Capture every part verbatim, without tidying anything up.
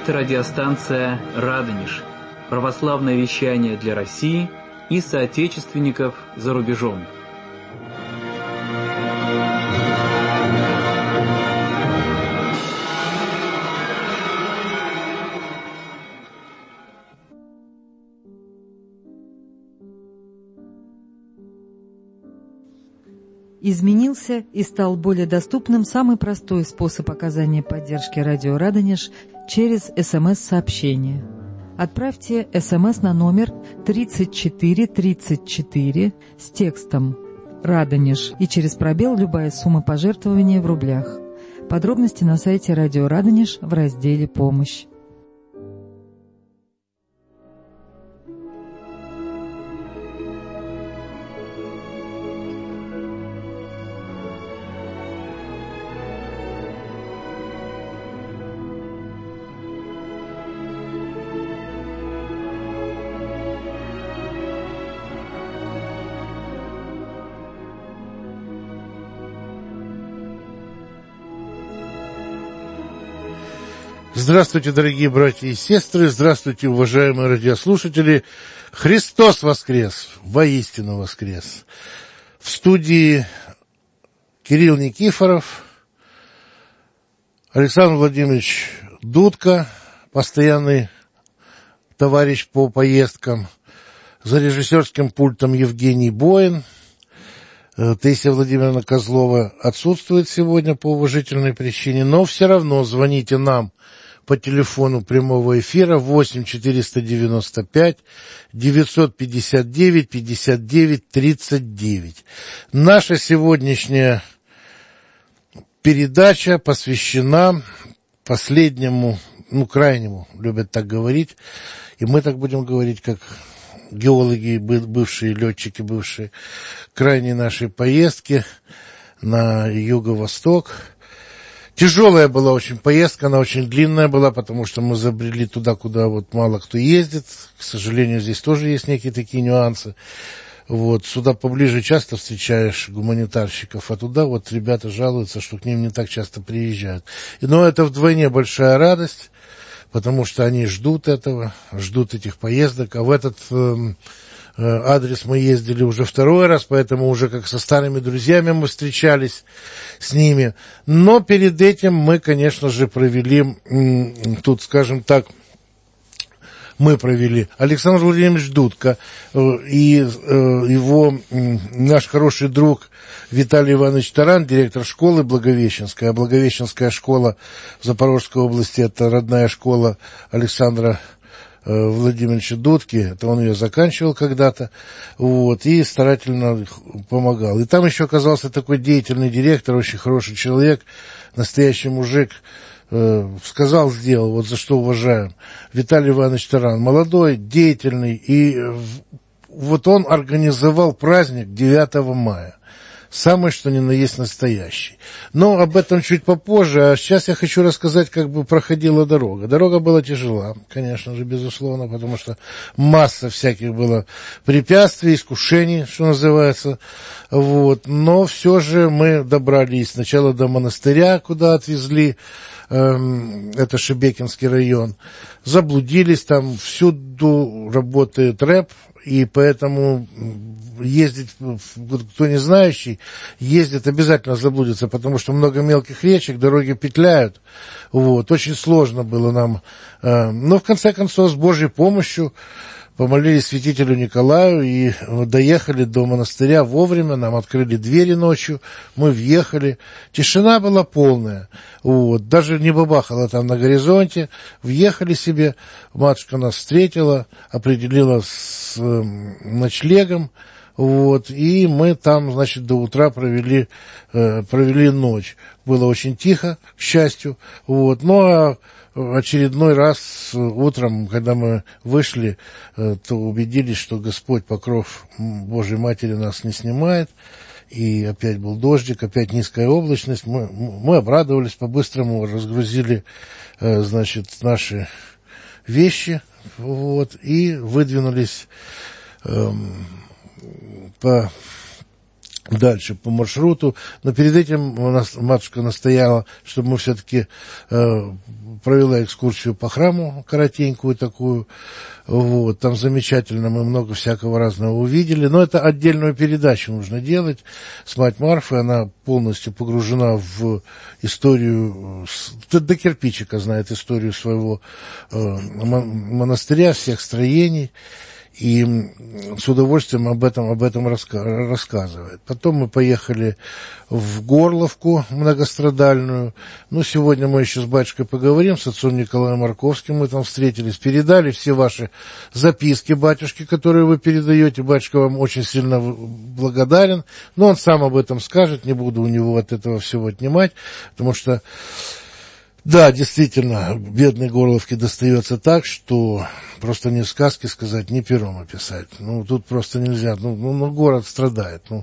Это радиостанция «Радонеж», православное вещание для России и соотечественников за рубежом. Изменился и стал более доступным самый простой способ оказания поддержки радио «Радонеж» через эс эм эс-сообщение. Отправьте эс эм эс на номер тридцать четыре тридцать четыре с текстом «Радонеж» и через пробел любая сумма пожертвования в рублях. Подробности на сайте радио «Радонеж» в разделе «Помощь». Здравствуйте, дорогие братья и сестры, здравствуйте, уважаемые радиослушатели. Христос воскрес, воистину воскрес. В студии Кирилл Никифоров, Александр Владимирович Дудко, постоянный товарищ по поездкам, за режиссерским пультом Евгений Боин. Таисия Владимировна Козлова отсутствует сегодня по уважительной причине, но все равно звоните нам по телефону прямого эфира восемь четыреста девяносто пять девятьсот пятьдесят девять пятьдесят девять тридцать девять. Наша сегодняшняя передача посвящена последнему, ну, крайнему, любят так говорить, и мы так будем говорить, как геологи, бывшие летчики, бывшие, крайней нашей поездки на юго-восток. Тяжелая была очень поездка, она очень длинная была, потому что мы забрели туда, куда вот мало кто ездит. К сожалению, здесь тоже есть некие такие нюансы. Вот, сюда поближе часто встречаешь гуманитарщиков, а туда вот ребята жалуются, что к ним не так часто приезжают. Но это вдвойне большая радость, потому что они ждут этого, ждут этих поездок, а в этот э, э, адрес мы ездили уже второй раз, поэтому уже как со старыми друзьями мы встречались с ними. Но перед этим мы, конечно же, провели, э, тут, скажем так, мы провели Александр Владимирович Дудко э, и э, его э, наш хороший друг Виталий Иванович Таран, директор школы Благовещенская. Благовещенская школа в Запорожской области — это родная школа Александра э, Владимировича Дудки. Это он ее заканчивал когда-то, вот, и старательно помогал. И там еще оказался такой деятельный директор, очень хороший человек, настоящий мужик. Сказал, сделал, вот за что уважаем. Виталий Иванович Таран, молодой, деятельный, и вот он организовал праздник девятого мая. Самый, что ни на есть, настоящий. Но об этом чуть попозже, а сейчас я хочу рассказать, как бы проходила дорога. Дорога была тяжела, конечно же, безусловно, потому что масса всяких было препятствий, искушений, что называется. Вот. Но все же мы добрались сначала до монастыря, куда отвезли, это Шебекинский район, заблудились, там всюду работает рэп, и поэтому ездить, кто не знающий, ездит, обязательно заблудится, потому что много мелких речек, дороги петляют, вот, очень сложно было нам, но в конце концов с Божьей помощью помолились святителю Николаю и доехали до монастыря вовремя, нам открыли двери ночью, мы въехали, тишина была полная, вот, даже не бабахало там на горизонте, въехали себе, матушка нас встретила, определила с э, ночлегом, вот, и мы там, значит, до утра провели, э, провели ночь. Было очень тихо, к счастью, вот, но очередной раз утром, когда мы вышли, то убедились, что Господь покров Божьей Матери нас не снимает, и опять был дождик, опять низкая облачность. Мы, мы обрадовались, по-быстрому разгрузили, значит, наши вещи, вот, и выдвинулись эм, по дальше по маршруту, но перед этим у нас матушка настояла, чтобы мы все-таки э, провела экскурсию по храму, коротенькую такую, вот, там замечательно, мы много всякого разного увидели, но это отдельную передачу нужно делать с мать Марфой, она полностью погружена в историю, до кирпичика знает историю своего э, монастыря, всех строений, и с удовольствием об этом, об этом раска- рассказывает. Потом мы поехали в Горловку многострадальную. Ну, сегодня мы еще с батюшкой поговорим, с отцом Николаем Марковским мы там встретились, передали все ваши записки батюшке, которые вы передаете. Батюшка вам очень сильно благодарен, но он сам об этом скажет, не буду у него от этого всего отнимать, потому что да, действительно, бедной Горловке достается так, что просто не в сказке сказать, не пером описать. Ну, тут просто нельзя. Ну, ну, ну город страдает. Ну,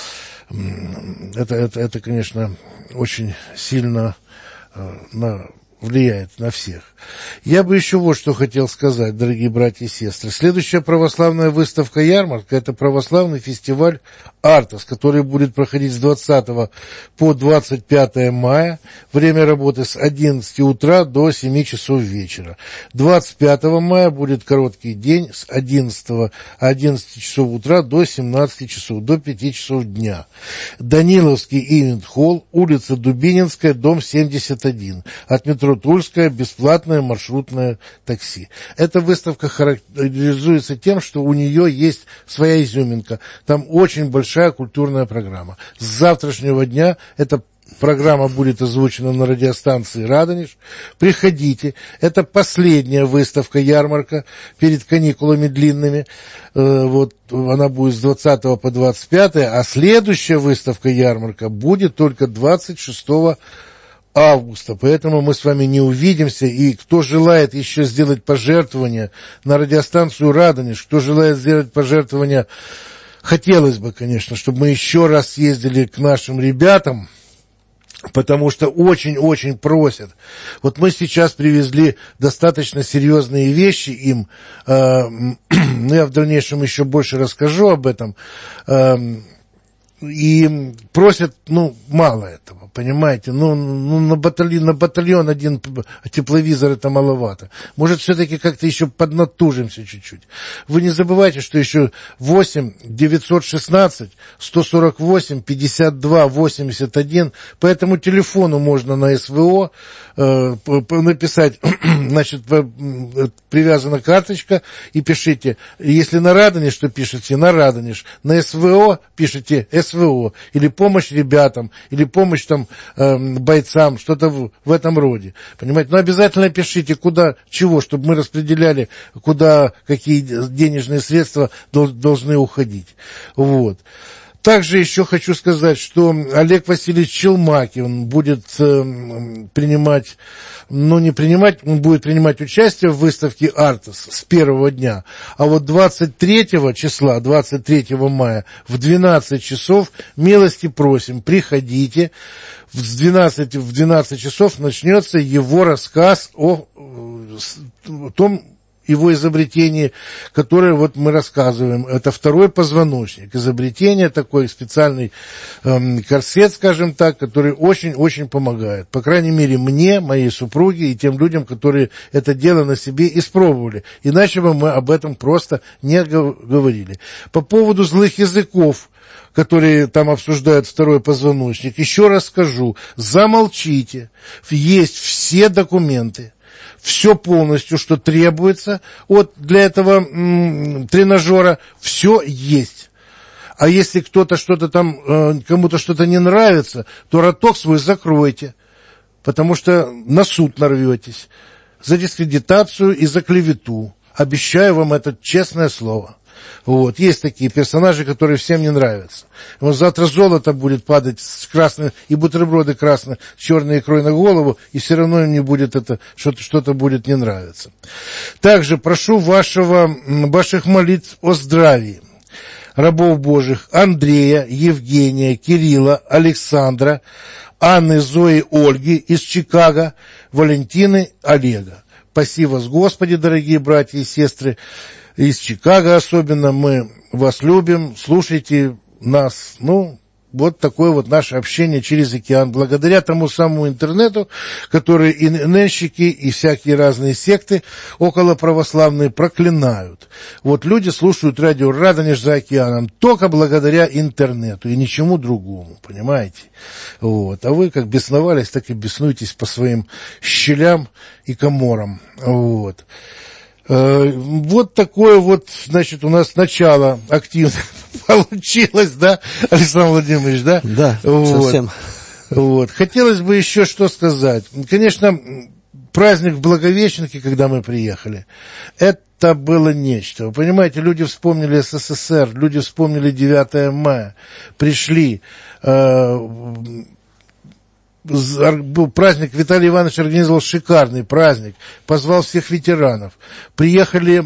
это, это, это, конечно, очень сильно э, на, влияет на всех. Я бы еще вот что хотел сказать, дорогие братья и сестры. Следующая православная выставка-ярмарка – это православный фестиваль «Артос», который будет проходить с двадцатого по двадцать пятое мая. Время работы с одиннадцати утра до семи часов вечера. двадцать пятого мая будет короткий день с одиннадцатого одиннадцати часов утра до семнадцати часов, до пяти часов дня. Даниловский ивент-холл, улица Дубининская, дом семьдесят один. От метро Тульская бесплатное маршрутное такси. Эта выставка характеризуется тем, что у нее есть своя изюминка. Там очень большая культурная программа. С завтрашнего дня эта программа будет озвучена на радиостанции «Радонеж». Приходите. Это последняя выставка-ярмарка перед каникулами длинными. Вот она будет с двадцатого по двадцать пятое, а следующая выставка-ярмарка будет только двадцать шестого августа, поэтому мы с вами не увидимся, и кто желает еще сделать пожертвование на радиостанцию «Радонеж», кто желает сделать пожертвование, хотелось бы, конечно, чтобы мы еще раз съездили к нашим ребятам, потому что очень-очень просят. Вот мы сейчас привезли достаточно серьезные вещи им, э, ну, я в дальнейшем еще больше расскажу об этом, э, и просят, ну, мало этого, понимаете, ну, ну на, батальон, на батальон один тепловизор это маловато. Может, все-таки как-то еще поднатужимся чуть-чуть. Вы не забывайте, что еще восемь девятьсот шестнадцать сто сорок восемь пятьдесят два восемьдесят один, по этому телефону можно на СВО э, написать, значит, привязана карточка, и пишите, если на Радонеж, то пишите на Радонеж, на СВО пишите СВО, или помощь ребятам, или помощь там э, бойцам, что-то в, в этом роде. Понимаете? Но обязательно пишите, куда, чего, чтобы мы распределяли, куда, какие денежные средства дол, должны уходить. Вот. Также еще хочу сказать, что Олег Васильевич Челмаки, он будет э, принимать, ну не принимать, он будет принимать участие в выставке «Артос» с первого дня. А вот двадцать третьего числа, двадцать третьего мая в двенадцать часов милости просим, приходите. В двенадцать, в двенадцать часов начнется его рассказ о, о том, его изобретение, которое вот мы рассказываем, это второй позвоночник. Изобретение, такой специальный эм, корсет, скажем так, который очень-очень помогает. По крайней мере, мне, моей супруге и тем людям, которые это дело на себе испробовали. Иначе бы мы об этом просто не говорили. По поводу злых языков, которые там обсуждают второй позвоночник, еще раз скажу, замолчите. Есть все документы. Все полностью, что требуется от, для этого м, тренажера, все есть. А если кто-то что-то там, э, кому-то что-то не нравится, то роток свой закройте, потому что на суд нарветесь за дискредитацию и за клевету. Обещаю вам это честное слово. Вот. Есть такие персонажи, которые всем не нравятся. Вот завтра золото будет падать с красной, и бутерброды красные, с черной икрой на голову, и все равно им не будет это, что-то, что-то будет не нравиться. Также прошу вашего, ваших молитв о здравии рабов Божьих Андрея, Евгения, Кирилла, Александра, Анны, Зои, Ольги из Чикаго, Валентины, Олега. Спаси вас, Господи, дорогие братья и сестры, из Чикаго особенно, мы вас любим, слушайте нас, ну, вот такое вот наше общение через океан, благодаря тому самому интернету, который и ненщики, и всякие разные секты околоправославные проклинают. Вот люди слушают радио «Радонеж» за океаном только благодаря интернету и ничему другому, понимаете? Вот. А вы как бесновались, так и беснуйтесь по своим щелям и коморам. Вот. Вот такое вот, значит, у нас начало активно получилось, да, Александр Владимирович, да? Да, вот. совсем. Вот. Хотелось бы еще что сказать. Конечно, праздник в Благовещенке, когда мы приехали, это было нечто. Вы понимаете, люди вспомнили СССР, люди вспомнили девятое мая, пришли... Э- был праздник, Виталий Иванович организовал шикарный праздник, позвал всех ветеранов. Приехали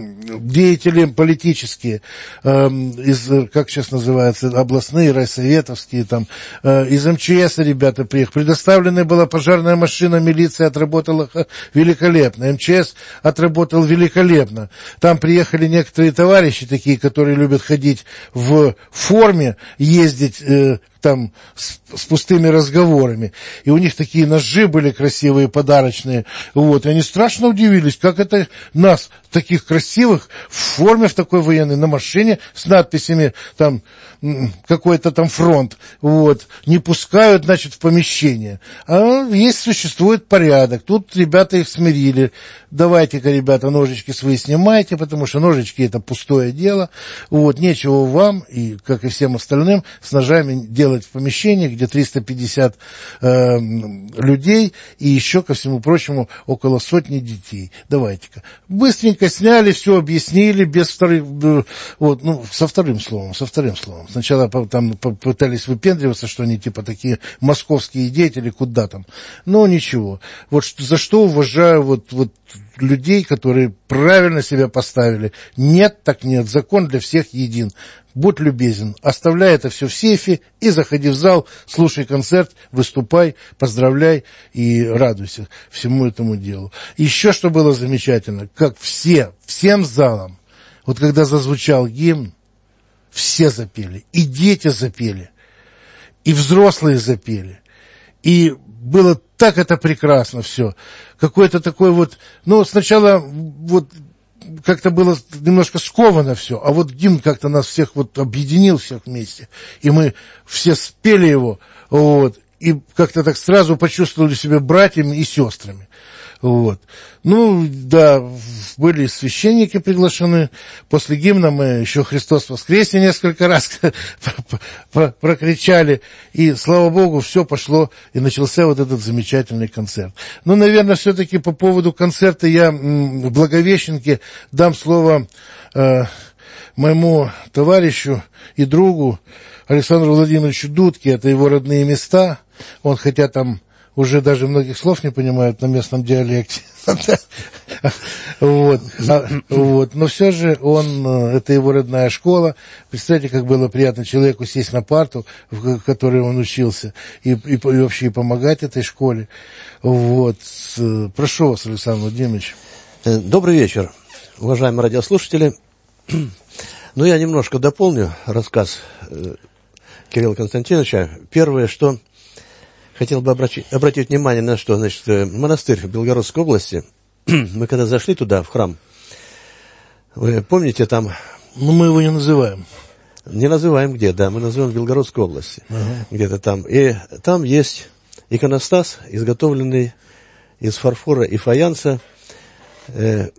деятели политические, э, из, как сейчас называется, областные, райсоветовские, там, э, из эм че эса ребята приехали. Предоставленная была пожарная машина, милиция отработала великолепно, эм че эс отработал великолепно. Там приехали некоторые товарищи такие, которые любят ходить в форме, ездить э, там с, с пустыми разговорами. И у них такие ножи были красивые, подарочные. Вот. И они страшно удивились, как это нас, таких красивых, в форме в такой военной, на машине с надписями, там, какой-то там фронт, вот, не пускают, значит, в помещение. А есть, существует порядок. Тут ребята их смирили. Давайте-ка, ребята, ножички свои снимайте, потому что ножички — это пустое дело. Вот, нечего вам, и, как и всем остальным, с ножами делать в помещении, где триста пятьдесят э, людей, и еще, ко всему прочему, около сотни детей. Давайте-ка. Быстренько сняли, все объяснили, без вторых, вот, ну, со вторым словом, со вторым словом. Сначала там пытались выпендриваться, что они типа такие московские деятели, куда там. Но ничего. Вот за что уважаю вот, вот людей, которые правильно себя поставили. Нет, так нет. Закон для всех един. Будь любезен, оставляй это все в сейфе и заходи в зал, слушай концерт, выступай, поздравляй и радуйся всему этому делу. Еще что было замечательно, как все, всем залом, вот когда зазвучал гимн, все запели, и дети запели, и взрослые запели, и было так это прекрасно все. Какой-то такой вот, ну, сначала вот как-то было немножко сковано все, а вот гимн как-то нас всех вот объединил всех вместе, и мы все спели его, вот, и как-то так сразу почувствовали себя братьями и сестрами. Вот. Ну, да, были священники приглашены. После гимна мы еще «Христос воскресе» несколько раз прокричали. И, слава Богу, все пошло, и начался вот этот замечательный концерт. Ну, наверное, все-таки по поводу концерта я в Благовещенке дам слово э, моему товарищу и другу Александру Владимировичу Дудке. Это его родные места. Он, хотя там уже даже многих слов не понимают на местном диалекте. Вот. А, вот. Но все же он, это его родная школа. Представьте, как было приятно человеку сесть на парту, в которой он учился, и, и, и вообще и помогать этой школе. Вот. Прошу вас, Александр Владимирович. Добрый вечер, уважаемые радиослушатели. Ну, я немножко дополню рассказ Кирилла Константиновича. Первое, что хотел бы обратить, обратить внимание на что, значит, монастырь в Белгородской области. Мы когда зашли туда, в храм, вы помните, там... Ну, мы его не называем. Не называем где, да, мы называем в Белгородской области. Uh-huh. Где-то там. И там есть иконостас, изготовленный из фарфора и фаянса, э,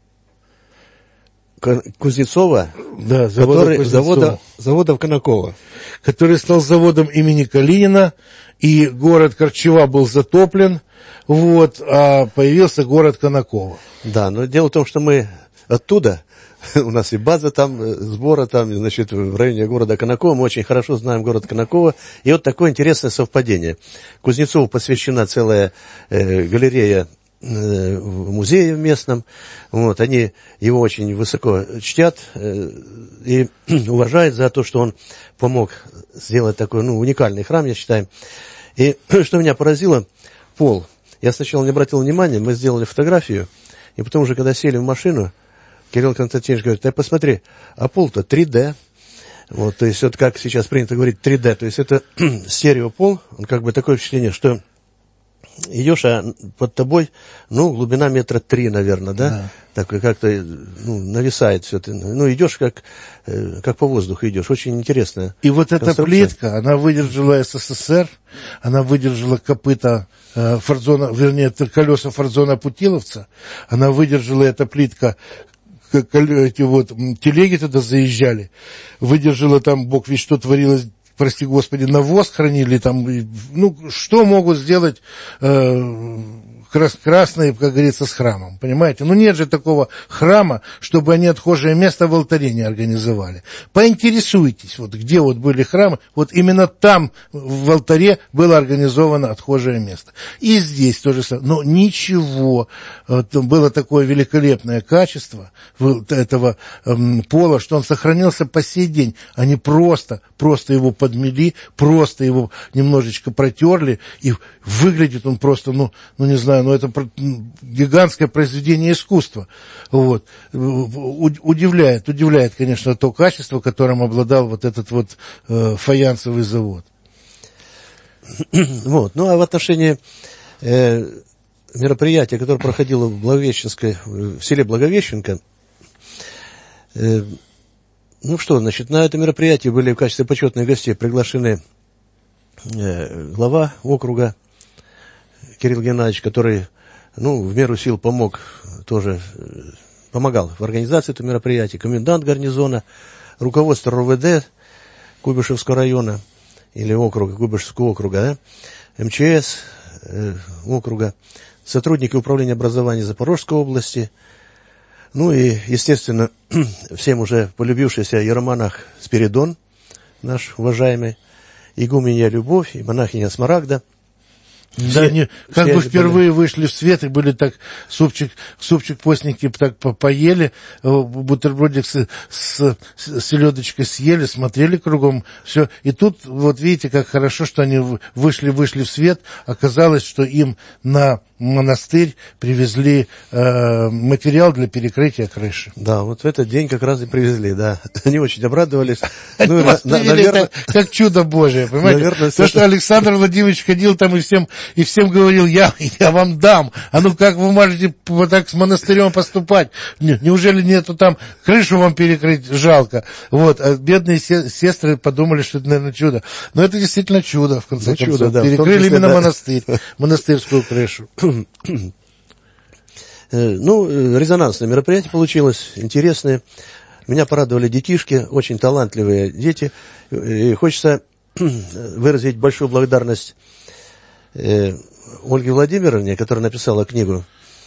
Кузнецова, да, завода, который, Кузнецова. завода, завода Конакова. Который стал заводом имени Калинина, и город Корчева был затоплен, вот, а появился город Конаково. Да, но дело в том, что мы оттуда, у нас и база там, сбора там, значит, в районе города Конакова, мы очень хорошо знаем город Конаково, и вот такое интересное совпадение. Кузнецову посвящена целая э, галерея в музее местном, вот, они его очень высоко чтят э, и уважают за то, что он помог сделать такой, ну, уникальный храм, я считаю. И что меня поразило, пол. Я сначала не обратил внимания, мы сделали фотографию, и потом уже, когда сели в машину, Кирилл Константинович говорит: да посмотри, а пол-то три дэ. Вот, то есть, вот как сейчас принято говорить, три дэ, то есть это стереопол, он как бы такое впечатление, что идешь, а под тобой, ну, глубина метра три, наверное, да? Да. Так как-то, ну, нависает все это. Ну, идешь как, как по воздуху идешь. Очень интересная. И вот эта плитка, она выдержала СССР, она выдержала копыта э, Фордзона, вернее, колеса Фордзона Путиловца, она выдержала эта плитка, эти вот телеги туда заезжали, выдержала там, бог ведь что творилось, прости господи, навоз хранили там, ну, что могут сделать э, крас, красные, как говорится, с храмом, понимаете? Ну, нет же такого храма, чтобы они отхожее место в алтаре не организовали. Поинтересуйтесь, вот где вот были храмы, вот именно там в алтаре было организовано отхожее место. И здесь тоже самое. Но ничего, вот, было такое великолепное качество этого эм, пола, что он сохранился по сей день. Они просто, просто его подмели, просто его немножечко протерли, и выглядит он просто, ну, ну не знаю, ну это гигантское произведение искусства. Вот. Удивляет, удивляет, конечно, то качество, которым обладал вот этот вот э, фаянсовый завод. Вот. Ну, а в отношении э, мероприятия, которое проходило в Благовещенской, в селе Благовещенка, э, ну что, значит, на это мероприятие были в качестве почетных гостей приглашены э, глава округа Кирилл Геннадьевич, который, ну, в меру сил помог, тоже э, помогал в организации этого мероприятия, комендант гарнизона, руководство РОВД Куйбышевского района или округа, Куйбышевского округа, да, эм че эс э, округа, сотрудники управления образования Запорожской области, ну и, естественно, всем уже полюбившийся иеромонах Спиридон, наш уважаемый, игуменья Любовь и монахиня Смарагда. Да, они как бы впервые вышли в свет и были так, супчик, супчик постники так поели, бутербродик с, с, с селедочкой съели, смотрели кругом, все. И тут, вот видите, как хорошо, что они вышли, вышли в свет. Оказалось, что им на монастырь привезли э, материал для перекрытия крыши. Да, вот в этот день как раз и привезли, да. Они очень обрадовались. Ну, на, на, наверное, как чудо Божие, понимаете? Наверное, то, что Александр Владимирович ходил там и всем, и всем говорил, я, я вам дам. А ну как вы можете вот так с монастырем поступать? Неужели нету там крышу вам перекрыть? Жалко. Вот, а бедные сестры подумали, что это, наверное, чудо. Но это действительно чудо, в конце ну, концов. Чудо, да. Перекрыли числе, именно да. монастырь, монастырскую крышу. Ну, резонансное мероприятие получилось, интересное. Меня порадовали детишки, очень талантливые дети. И хочется выразить большую благодарность Ольге Владимировне, которая написала книгу,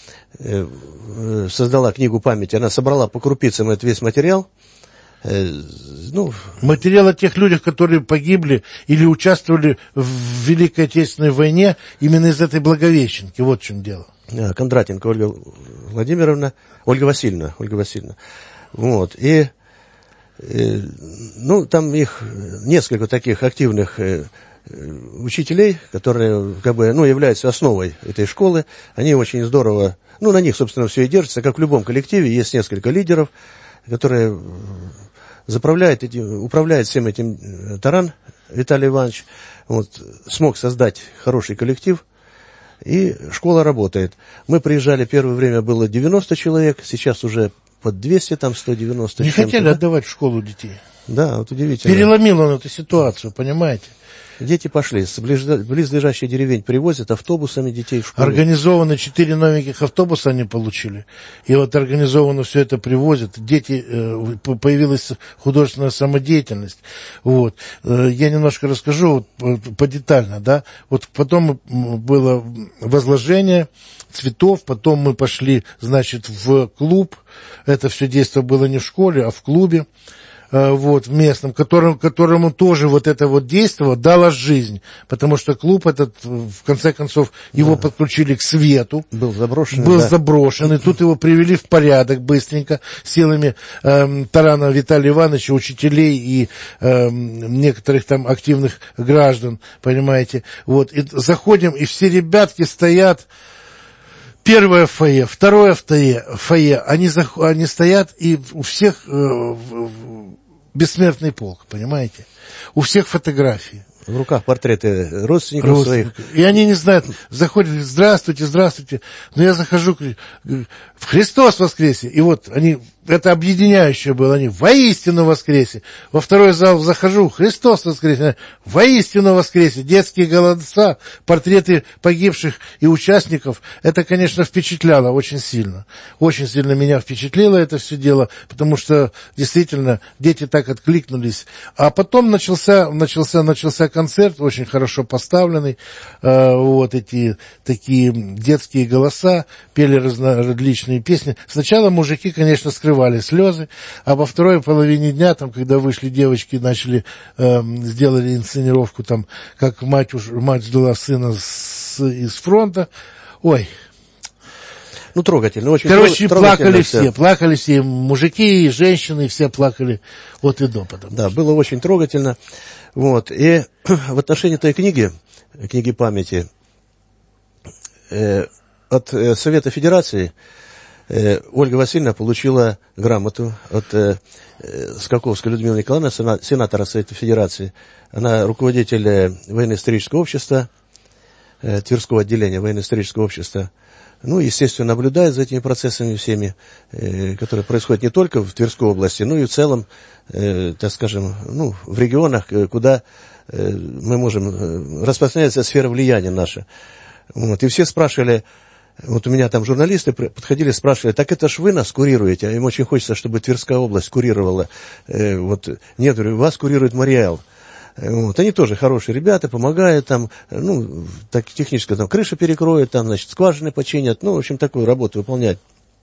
создала книгу памяти. Она собрала по крупицам этот весь материал. Ну, материал о тех людях, которые погибли или участвовали в Великой Отечественной войне именно из этой Благовещенки. Вот в чем дело. Кондратенко Ольга Владимировна, Ольга Васильевна, Ольга Васильевна. Вот, и, и ну, там их несколько таких активных э, учителей, которые, как бы, ну, являются основой этой школы. Они очень здорово, ну, на них, собственно, все и держится, как в любом коллективе, есть несколько лидеров, которые заправляют этим, управляет всем этим Таран Виталий Иванович, вот, смог создать хороший коллектив, и школа работает. Мы приезжали, первое время было девяносто человек, сейчас уже под двести, там сто девяносто. Не хотели да? отдавать в школу детей. Да, вот удивительно. Переломил он эту ситуацию, понимаете? Дети пошли, с близлежащих деревень привозят автобусами детей в школу. Организованы четыре новеньких автобуса они получили. И вот организованно все это привозят. Дети, э, появилась художественная самодеятельность. Вот. Э, я немножко расскажу вот, подетально, да. Вот потом было возложение цветов, потом мы пошли, значит, в клуб. Это все действо было не в школе, а в клубе. Вот, в местном, которому, которому тоже вот это вот действо дало жизнь, потому что клуб этот, в конце концов, его да. подключили к свету. Был заброшен. Был да. заброшен, и тут его привели в порядок быстренько силами э, Тарана Виталия Ивановича, учителей и э, некоторых там активных граждан, понимаете. Вот, и заходим, и все ребятки стоят. Первое фойе, второе фойе, фойе они, зах... они стоят, и у всех э, бессмертный полк, понимаете? У всех фотографии. В руках портреты родственников, родственников своих. И они не знают, заходят, говорят, здравствуйте, здравствуйте. Но я захожу, говорю, в Христос воскресе. И вот они, это объединяющее было, они воистину воскресе. Во второй зал захожу, Христос воскресе, воистину воскресе. Детские голоса, портреты погибших и участников. Это, конечно, впечатляло очень сильно. Очень сильно меня впечатлило это все дело, потому что действительно дети так откликнулись. А потом начался, начался, начался концерт, очень хорошо поставленный, э, вот эти такие детские голоса, пели различные песни. Сначала мужики, конечно, скрывали слезы, а во второй половине дня, там, когда вышли девочки, начали, э, сделали инсценировку, там, как мать, уж, мать ждала сына с, из фронта, ой... Ну, трогательно, очень Короче, трогательно плакали все. все, плакали все, мужики и женщины, все плакали от и до. Да, что. Было очень трогательно. Вот. И в отношении той книги, книги памяти, э, от э, Совета Федерации э, Ольга Васильевна получила грамоту от э, Скаковской Людмилы Николаевны, сенатора Совета Федерации. Она руководитель э, военно-исторического общества, э, Тверского отделения военно-исторического общества. Ну, естественно, наблюдает за этими процессами всеми, э, которые происходят не только в Тверской области, но и в целом, э, так скажем, ну, в регионах, куда э, мы можем, э, распространяется сфера влияния наша. Вот, и все спрашивали, вот у меня там журналисты подходили, спрашивали, так это ж вы нас курируете, а им очень хочется, чтобы Тверская область курировала. Э, вот, нет, говорю, вас курирует Мариэл. Вот, они тоже хорошие ребята, помогают там, ну, так технически там крышу перекроют, там, значит, скважины починят, ну, в общем, такую работу выполнять.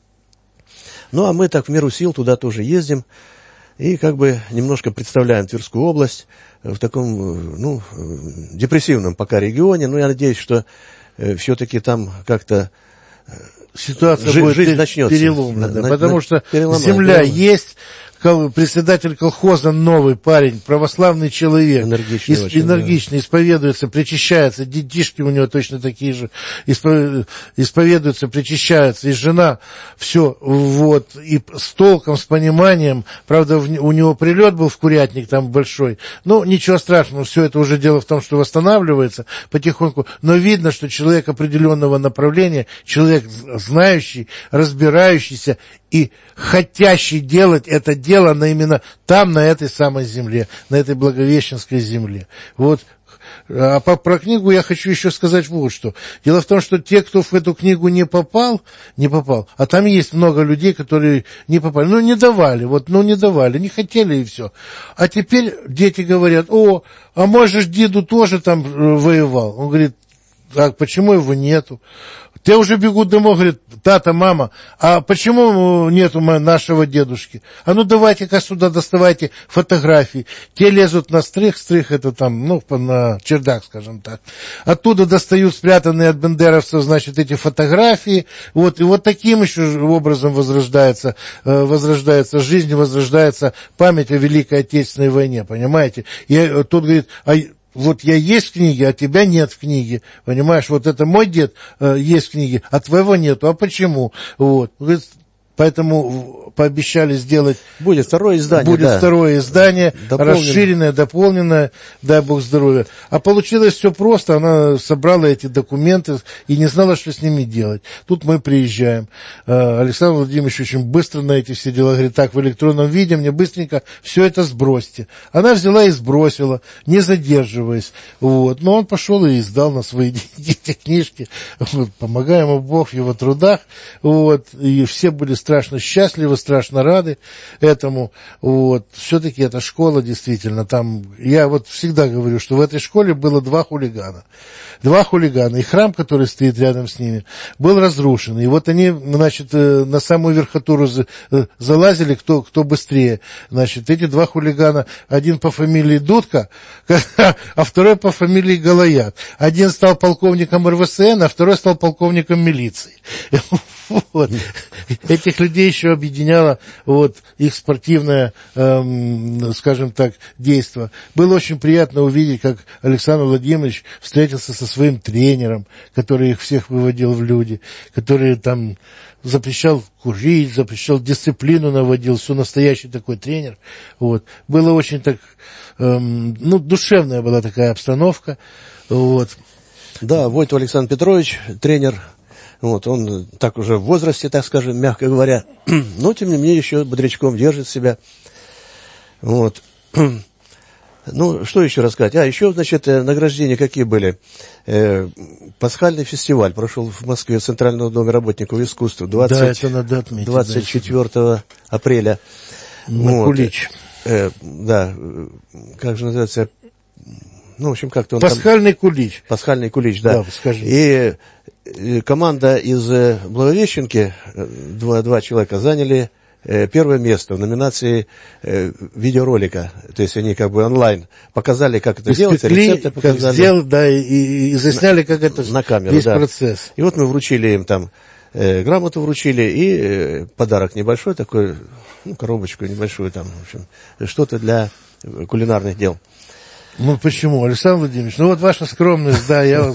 Ну, а мы так в меру сил туда тоже ездим и как бы немножко представляем Тверскую область в таком, ну, депрессивном пока регионе, но я надеюсь, что э, все-таки там как-то ситуация жи- будет жизнь начнется. переломная, На, потому на, что переломать, земля переломать. есть, председатель колхоза новый парень, православный человек, энергичный, ис, очень, энергичный, да. Исповедуется, причащается, детишки у него точно такие же, испов, исповедуются, причащаются, и жена, все, вот, и с толком, с пониманием, правда, в, у него прилет был в курятник там большой, но ничего страшного, все это уже дело в том, что восстанавливается потихоньку, но видно, что человек определенного направления, человек знающий, разбирающийся и хотящий делать это дело на именно там, на этой самой земле, на этой Благовещенской земле. Вот. А по, про книгу я хочу еще сказать вот что. Дело в том, что те, кто в эту книгу не попал, не попал, а там есть много людей, которые не попали, ну не давали, вот, ну не давали, не хотели и все. А теперь дети говорят, о, а мой же деду тоже там воевал. Он говорит, а почему его нету? Те уже бегут домой, говорят, тата, мама, а почему нету нашего дедушки? А ну давайте-ка сюда доставайте фотографии. Те лезут на стрих, стрих это там, ну, на чердак, скажем так. Оттуда достают спрятанные от бендеровцев, значит, эти фотографии. Вот, и вот таким еще образом возрождается, возрождается жизнь, возрождается память о Великой Отечественной войне, понимаете? И тут говорит, а вот я есть в книге, а тебя нет в книге, понимаешь, вот это мой дед э, есть в книге, а твоего нету, а почему? Вот, поэтому пообещали сделать... Будет второе издание, Будет да. второе издание, дополненное. расширенное, дополненное, дай бог здоровья. А получилось все просто, она собрала эти документы и не знала, что с ними делать. Тут мы приезжаем. Александр Владимирович очень быстро на эти все дела говорит, так, в электронном виде мне быстренько все это сбросьте. Она взяла и сбросила, не задерживаясь. Вот. Но он пошел и издал на свои деньги книжки. Вот. Помогаем ему Бог в его трудах. Вот. И все были страшно счастливы, страшно рады этому. Вот. Все-таки эта школа, действительно, там... Я вот всегда говорю, что в этой школе было два хулигана. Два хулигана. И храм, который стоит рядом с ними, был разрушен. И вот они, значит, на самую верхотуру залазили, кто, кто быстрее. Значит, эти два хулигана, один по фамилии Дудка, а второй по фамилии Галаят. Один стал полковником эр вэ эс эн, а второй стал полковником милиции. Вот. Этих людей еще объединяло вот, их спортивное, эм, скажем так, действо. Было очень приятно увидеть, как Александр Владимирович встретился со своим тренером, который их всех выводил в люди, который там запрещал курить, запрещал дисциплину, наводил, все настоящий такой тренер. Вот. Было очень так, эм, ну, душевная была такая обстановка. Вот. Да, Войтов Александр Петрович, тренер, вот, он так уже в возрасте, так скажем, мягко говоря, но, тем не менее, еще бодрячком держит себя. Вот. Ну, что еще рассказать? А, еще, значит, награждения какие были? Э, пасхальный фестиваль прошел в Москве, Центрального дома работников искусства, двадцать, да, это надо отметить, двадцать четвёртого апреля. На вот. Кулич. Э, да, как же называется? Ну, в общем, как-то он Пасхальный там... кулич. Пасхальный кулич, да. Да, скажи. И, и команда из Благовещенки, два, два человека, заняли э, первое место в номинации э, видеоролика. То есть они как бы онлайн показали, как это делается, рецепты показали. Как сделать, да, и, и засняли, как это на камеру, весь да. процесс. И вот мы вручили им там, э, грамоту вручили и э, подарок небольшой такой, ну, коробочку небольшую там, в общем, что-то для кулинарных дел. Ну, почему, Александр Владимирович? Ну, вот ваша скромность, да, я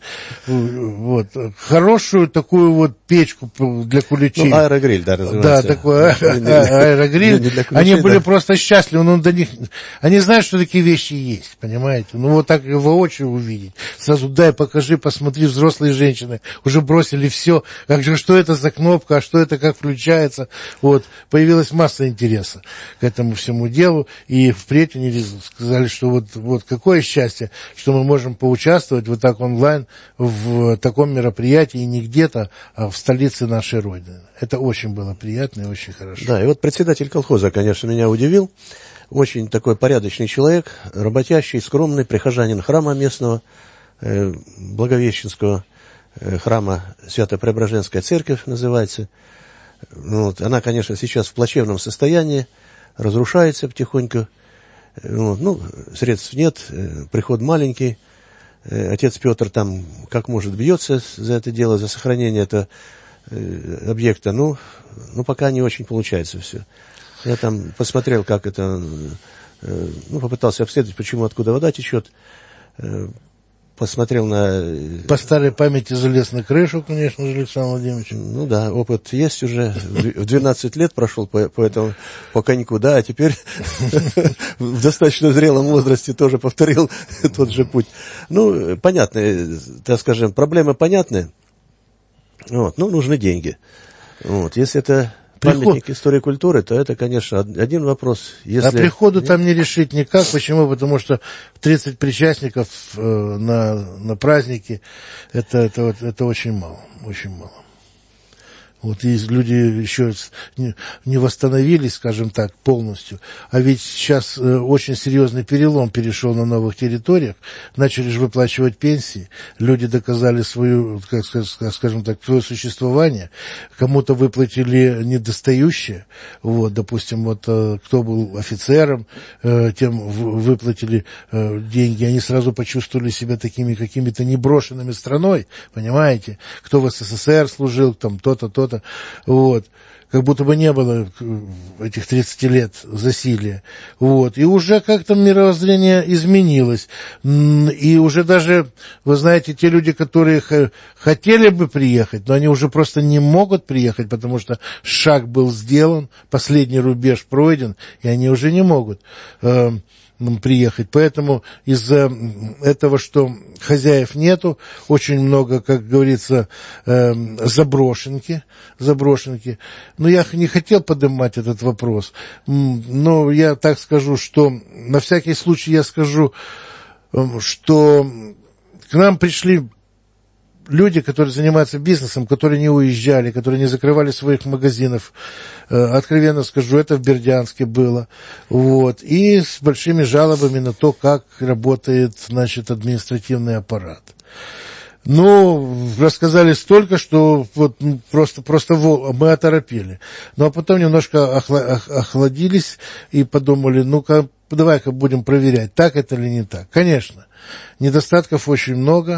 вот, хорошую такую вот печку для куличей. Ну, аэрогриль, да, называется. Да, такой аэрогриль. Они были просто счастливы, ну, до них, они знают, что такие вещи есть, понимаете? Ну, вот так воочию увидеть. Сразу дай, покажи, посмотри, взрослые женщины уже бросили все. Как же, что это за кнопка, а что это, как включается? Вот, появилась масса интереса к этому всему делу, и впредь они сказали, что вот Вот какое счастье, что мы можем поучаствовать вот так онлайн в таком мероприятии, не где-то, а в столице нашей Родины. Это очень было приятно и очень хорошо. Да, и вот председатель колхоза, конечно, меня удивил. Очень такой порядочный человек, работящий, скромный, прихожанин храма местного, э, Благовещенского э, храма, Свято-Преображенская церковь называется. Вот. Она, конечно, сейчас в плачевном состоянии, разрушается потихоньку. Вот, ну, средств нет, приход маленький, отец Петр там как может бьется за это дело, за сохранение этого объекта, ну, ну пока не очень получается все. Я там посмотрел, как это, ну, попытался обследовать, почему, откуда вода течет, посмотрел на... По старой памяти залез на крышу, конечно же, Александр Владимирович. Ну да, опыт есть уже. В двенадцать лет прошел по, по этому, по коньку, да, а теперь в достаточно зрелом возрасте тоже повторил тот же путь. Ну, понятно, так скажем, проблемы понятны. Вот, ну, нужны деньги. Вот, если это... памятник истории культуры, то это, конечно, один вопрос. Если... А приходу нет... там не решить никак. Почему? Потому что тридцать причастников э, на, на праздники, это, это, вот, это очень мало, очень мало. Вот, и люди еще не, не восстановились, скажем так, полностью. А ведь сейчас э, очень серьезный перелом перешел на новых территориях. Начали же выплачивать пенсии. Люди доказали свою, как, скажем так, свое существование. Кому-то выплатили недостающее. Вот, допустим, вот э, кто был офицером, э, тем в, выплатили э, деньги. Они сразу почувствовали себя такими какими-то неброшенными страной. Понимаете? Кто в СССР служил, там то-то, то-то. Вот, как будто бы не было этих тридцати лет засилия. Вот, и уже как-то мировоззрение изменилось. И уже даже, вы знаете, те люди, которые хотели бы приехать, но они уже просто не могут приехать, потому что шаг был сделан, последний рубеж пройден, и они уже не могут э, приехать. Поэтому из-за этого, что хозяев нету, очень много, как говорится, э, заброшенки, заброшенки. Но я не хотел поднимать этот вопрос. Но я так скажу, что на всякий случай я скажу, что к нам пришли люди, которые занимаются бизнесом, которые не уезжали, которые не закрывали своих магазинов. Откровенно скажу, это в Бердянске было. Вот. И с большими жалобами на то, как работает, значит, административный аппарат. Ну, рассказали столько, что вот просто, просто мы оторопели. Ну, а потом немножко охладились и подумали, ну-ка, давай-ка будем проверять, так это или не так. Конечно, недостатков очень много.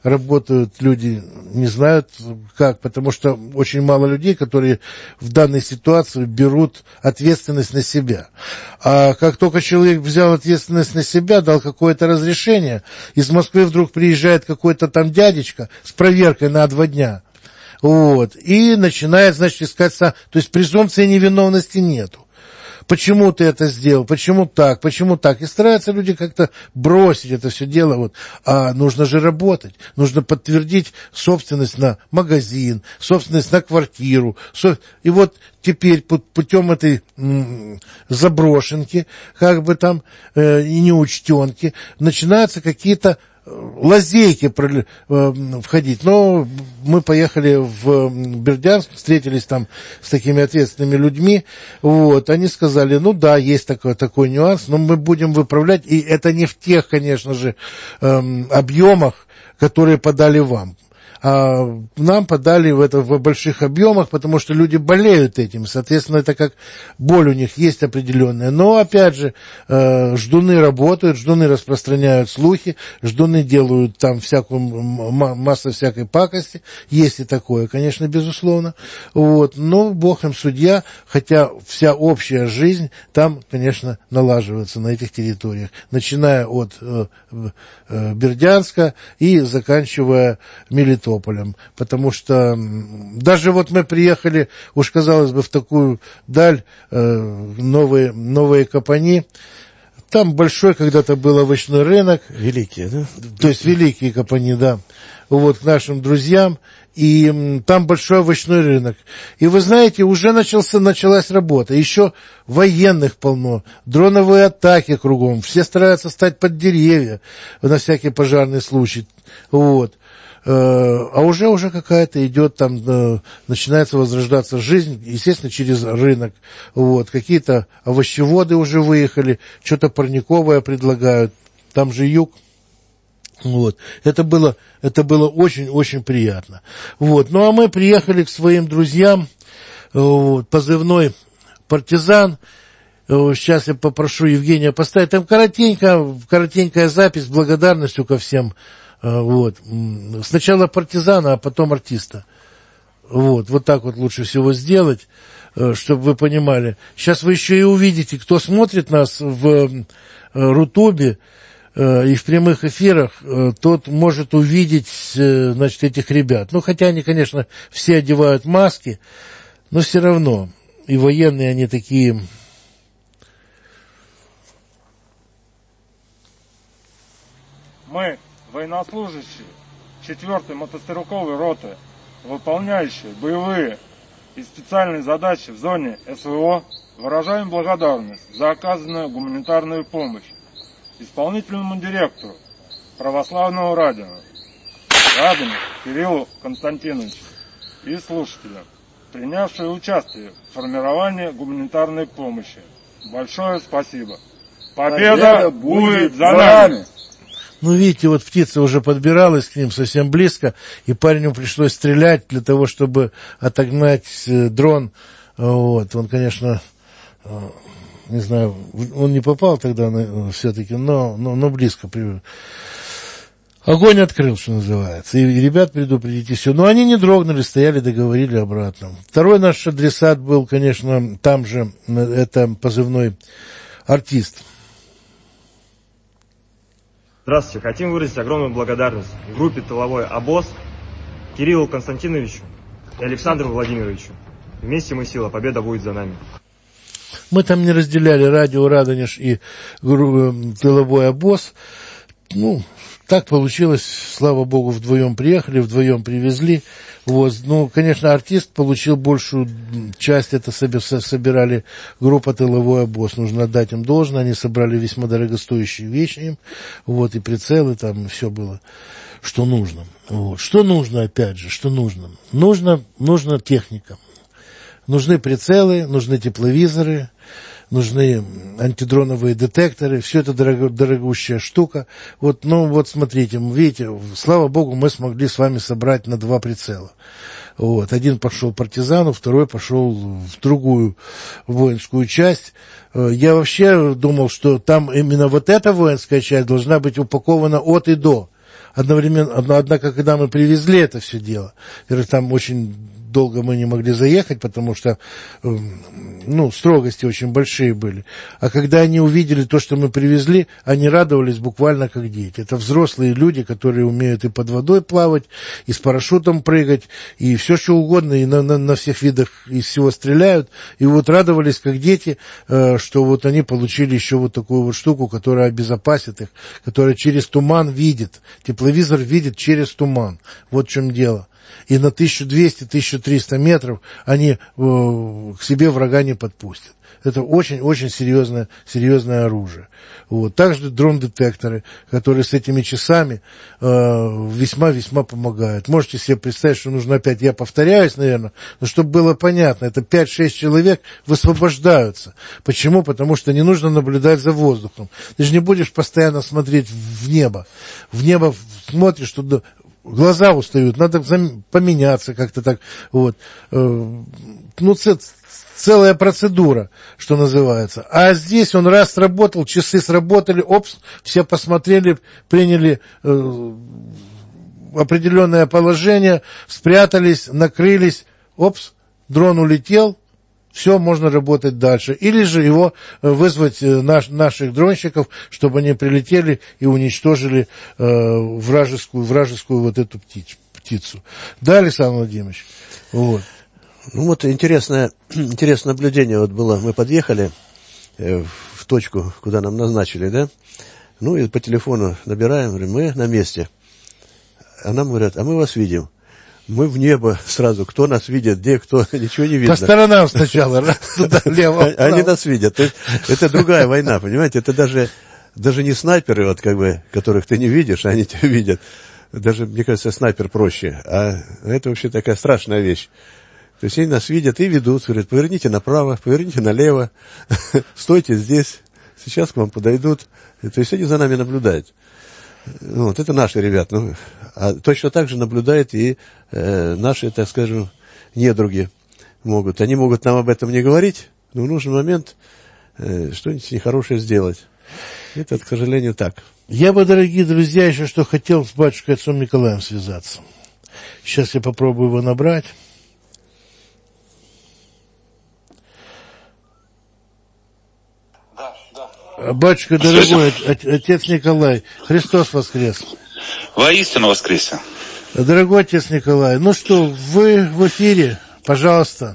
работают люди, не знают как, потому что очень мало людей, которые в данной ситуации берут ответственность на себя. А как только человек взял ответственность на себя, дал какое-то разрешение, из Москвы вдруг приезжает какой-то там дядечка с проверкой на два дня, вот, и начинает, значит, искать сам, то есть презумпции невиновности нету. Почему ты это сделал? Почему так? Почему так? И стараются люди как-то бросить это все дело. Вот. А нужно же работать. Нужно подтвердить собственность на магазин, собственность на квартиру. И вот теперь путем этой м- заброшенки, как бы там, э, и неучтенки, начинаются какие-то лазейки входить. Но мы поехали в Бердянск, встретились там с такими ответственными людьми. Вот. Они сказали, ну да, есть такой, такой нюанс, но мы будем выправлять. И это не в тех, конечно же, эм, объемах, которые подали вам. А нам подали в, это, в больших объемах, потому что люди болеют этим. Соответственно, это как боль у них есть определенная. Но, опять же, э, ждуны работают, ждуны распространяют слухи, ждуны делают там всякую, м- массу всякой пакости. Есть и такое, конечно, безусловно. Вот. Но Бог им судья, хотя вся общая жизнь там, конечно, налаживается на этих территориях. Начиная от э, э, Бердянска и заканчивая Мелитополем. Потому что даже вот мы приехали, уж казалось бы, в такую даль, э, новые, новые Капани. Там большой когда-то был овощной рынок. Великие, да? То есть великие Капани, да. Вот, к нашим друзьям. И м, там большой овощной рынок. И вы знаете, уже начался, началась работа. Еще военных полно. Дроновые атаки кругом. Все стараются стать под деревья на всякий пожарный случай. Вот. А уже уже какая-то идет там, начинается возрождаться жизнь, естественно, через рынок. Вот. Какие-то овощеводы уже выехали, что-то парниковое предлагают. Там же юг. Вот. Это было, это было очень-очень приятно. Вот. Ну, а мы приехали к своим друзьям, вот, позывной «Партизан». Сейчас я попрошу Евгения поставить. Там коротенькая, коротенькая запись с благодарностью ко всем. Вот. Сначала партизана, а потом артиста. Вот. Вот так вот лучше всего сделать, чтобы вы понимали. Сейчас вы еще и увидите, кто смотрит нас в Рутубе и в прямых эфирах, тот может увидеть, значит, этих ребят. Ну, хотя они, конечно, все одевают маски, но все равно. И военные они такие... Мы, военнослужащие четвёртой мотострелковой роты, выполняющие боевые и специальные задачи в зоне СВО, выражаем благодарность за оказанную гуманитарную помощь исполнительному директору православного радио Радонежу Кириллу Константиновичу и слушателям, принявшие участие в формировании гуманитарной помощи. Большое спасибо. Победа, Победа будет за нами! Ну, видите, вот птица уже подбиралась к ним совсем близко, и парню пришлось стрелять для того, чтобы отогнать дрон. Вот. Он, конечно, не знаю, он не попал тогда все-таки, но, но, но близко. Огонь открыл, что называется. И ребят предупредите все. Но они не дрогнули, стояли, договорили обратно. Второй наш адресат был, конечно, там же, это позывной «Артист». Здравствуйте. Хотим выразить огромную благодарность группе «Тыловой обоз», Кириллу Константиновичу и Александру Владимировичу. Вместе мы сила, победа будет за нами. Мы там не разделяли радио «Радонеж» и «Тыловой обоз». Ну, так получилось, слава богу, вдвоем приехали, вдвоем привезли. Вот. Ну, конечно, артист получил большую часть, это собирали группа «Тыловой обоз». Нужно отдать им должное, они собрали весьма дорогостоящие вещи им, вот, и прицелы, там все было, что нужно. Вот. Что нужно, опять же, что нужно? Нужно, нужна техника. Нужны прицелы, нужны тепловизоры, нужны антидроновые детекторы, все это дорого, дорогущая штука. Вот, ну вот смотрите, видите, слава богу, мы смогли с вами собрать на два прицела. Вот, один пошел партизану, второй пошел в другую воинскую часть. Я вообще думал, что там именно вот эта воинская часть должна быть упакована от и до. одновременно, однако, когда мы привезли это все дело, там очень долго мы не могли заехать, потому что, ну, строгости очень большие были. А когда они увидели то, что мы привезли, они радовались буквально как дети. Это взрослые люди, которые умеют и под водой плавать, и с парашютом прыгать, и все что угодно, и на, на, на всех видах из всего стреляют. И вот радовались как дети, что вот они получили еще вот такую вот штуку, которая обезопасит их, которая через туман видит. Тепловизор видит через туман. Вот в чем дело. И на тысячу двести - тысячу триста метров они э, к себе врага не подпустят. Это очень-очень серьезное, серьезное оружие. Вот. Также дрон-детекторы, которые с этими часами э, весьма-весьма помогают. Можете себе представить, что нужно опять, я повторяюсь, наверное, но чтобы было понятно, это пять-шесть человек высвобождаются. Почему? Потому что не нужно наблюдать за воздухом. Ты же не будешь постоянно смотреть в небо. В небо смотришь, туда... Глаза устают, надо поменяться как-то так, вот. Ну, целая процедура, что называется. А здесь он раз сработал, часы сработали, опс, все посмотрели, приняли э, определенное положение, спрятались, накрылись, опс, дрон улетел, все, можно работать дальше. Или же его вызвать наш, наших дронщиков, чтобы они прилетели и уничтожили э, вражескую, вражескую вот эту птич, птицу. Да, Александр Владимирович? Вот. Ну вот интересное, интересное наблюдение вот было. Мы подъехали э, в точку, куда нам назначили, да? Ну и по телефону набираем, говорим, мы на месте. А нам говорят, а мы вас видим. Мы в небо сразу. Кто нас видит, где, кто, ничего не видно. По сторонам сначала, раз туда, лево. Они нас видят. То есть, это другая война, понимаете? Это даже, даже не снайперы, вот, как бы, которых ты не видишь, они тебя видят. Даже, мне кажется, снайпер проще. А это вообще такая страшная вещь. То есть они нас видят и ведут. Говорят, поверните направо, поверните налево, стойте здесь, сейчас к вам подойдут. То есть они за нами наблюдают. Вот, это наши ребята. Ну, а точно так же наблюдают и э, наши, так скажем, недруги могут. Они могут нам об этом не говорить, но в нужный момент э, что-нибудь нехорошее сделать. Это, к сожалению, так. Я бы, дорогие друзья, еще что хотел с батюшкой отцом Николаем связаться. Сейчас я попробую его набрать. Батюшка дорогой, отец Николай, Христос воскрес. Воистину воскресе. Дорогой отец Николай, ну что, вы в эфире, пожалуйста.